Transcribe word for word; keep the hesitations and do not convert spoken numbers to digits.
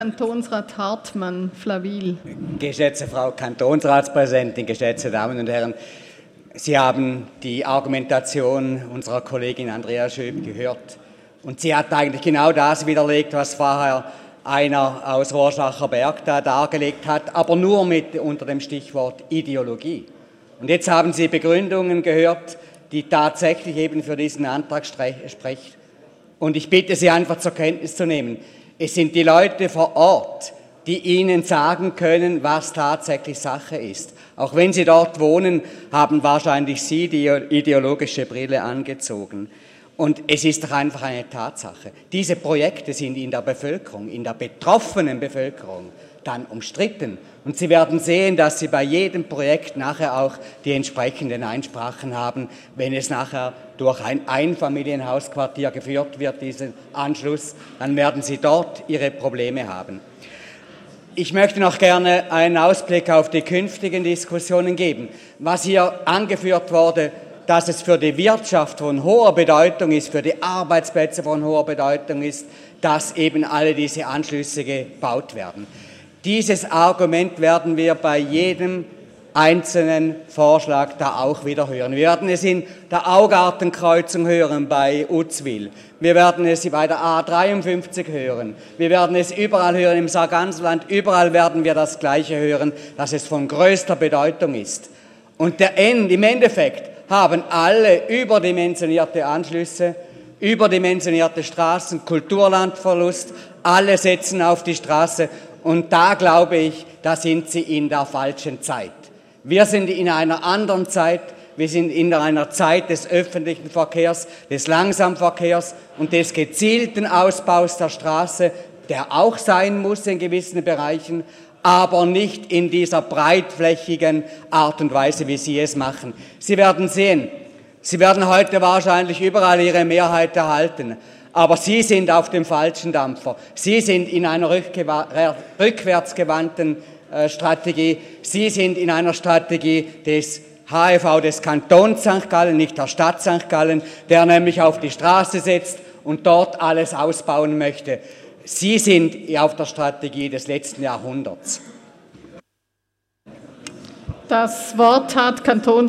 Kantonsrat Hartmann, Flawil. Geschätzte Frau Kantonsratspräsidentin, geschätzte Damen und Herren, Sie haben die Argumentation unserer Kollegin Andrea Schöb gehört. Und sie hat eigentlich genau das widerlegt, was vorher einer aus Rorschacher Berg da dargelegt hat, aber nur mit unter dem Stichwort Ideologie. Und jetzt haben Sie Begründungen gehört, die tatsächlich eben für diesen Antrag sprechen. Und ich bitte Sie einfach zur Kenntnis zu nehmen, es sind die Leute vor Ort, die Ihnen sagen können, was tatsächlich Sache ist. Auch wenn Sie dort wohnen, haben wahrscheinlich Sie die ideologische Brille angezogen. Und es ist doch einfach eine Tatsache. Diese Projekte sind in der Bevölkerung, in der betroffenen Bevölkerung dann umstritten. Und Sie werden sehen, dass Sie bei jedem Projekt nachher auch die entsprechenden Einsprachen haben, wenn es nachher durch ein Einfamilienhausquartier geführt wird, diesen Anschluss, dann werden Sie dort Ihre Probleme haben. Ich möchte noch gerne einen Ausblick auf die künftigen Diskussionen geben. Was hier angeführt wurde, dass es für die Wirtschaft von hoher Bedeutung ist, für die Arbeitsplätze von hoher Bedeutung ist, dass eben alle diese Anschlüsse gebaut werden. Dieses Argument werden wir bei jedem einzelnen Vorschlag da auch wieder hören. Wir werden es in der Augartenkreuzung hören bei Uzwil. Wir werden es bei der A dreiundfünfzig hören. Wir werden es überall hören im Sarganserland. Überall werden wir das Gleiche hören, dass es von größter Bedeutung ist. Und der End, im Endeffekt haben alle überdimensionierte Anschlüsse, überdimensionierte Straßen, Kulturlandverlust, alle setzen auf die Straße. Und da glaube ich, da sind sie in der falschen Zeit. Wir sind in einer anderen Zeit, wir sind in einer Zeit des öffentlichen Verkehrs, des Langsamverkehrs und des gezielten Ausbaus der Straße, der auch sein muss in gewissen Bereichen, aber nicht in dieser breitflächigen Art und Weise, wie Sie es machen. Sie werden sehen, Sie werden heute wahrscheinlich überall Ihre Mehrheit erhalten. Aber Sie sind auf dem falschen Dampfer. Sie sind in einer rückwärtsgewandten äh, Strategie. Sie sind in einer Strategie des H E V des Kantons Sankt Gallen, nicht der Stadt Sankt Gallen, der nämlich auf die Straße setzt und dort alles ausbauen möchte. Sie sind auf der Strategie des letzten Jahrhunderts. Das Wort hat Kantons